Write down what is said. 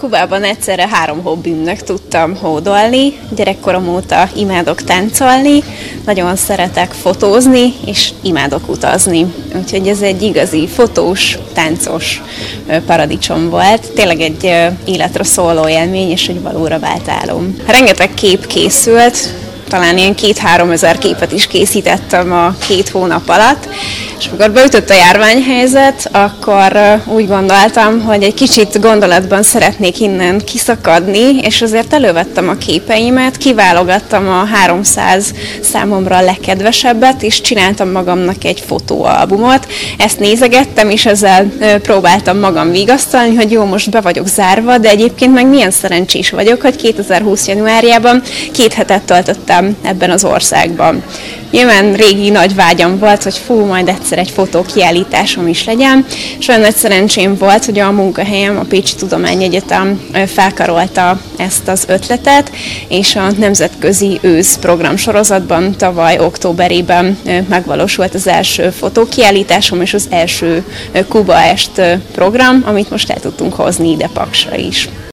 Kubában egyszerre 3 hobbimnek tudtam hódolni. Gyerekkorom óta imádok táncolni, nagyon szeretek fotózni, és imádok utazni. Úgyhogy ez egy igazi fotós, táncos paradicsom volt. Tényleg egy életre szóló élmény, és egy valóra vált álom. Rengeteg kép készült, talán ilyen 2-3 ezer képet is készítettem a 2 hónap alatt, és amikor beütött a járványhelyzet, akkor úgy gondoltam, hogy egy kicsit gondolatban szeretnék innen kiszakadni, és azért elővettem a képeimet, kiválogattam a 300 számomra a legkedvesebbet, és csináltam magamnak egy fotóalbumot. Ezt nézegettem, és ezzel próbáltam magam vigasztalni, hogy jó, most be vagyok zárva, de egyébként meg milyen szerencsés vagyok, hogy 2020 januárjában 2 hetet töltöttem ebben az országban. Nyilván régi nagy vágyam volt, hogy majd egyszer egy fotókiállításom is legyen, és olyan nagy szerencsém volt, hogy a munkahelyem, a Pécsi Tudományegyetem felkarolta ezt az ötletet, és a Nemzetközi Ősz programsorozatban tavaly októberében megvalósult az első fotókiállításom, és az első Kuba Est program, amit most el tudtunk hozni ide Paksra is.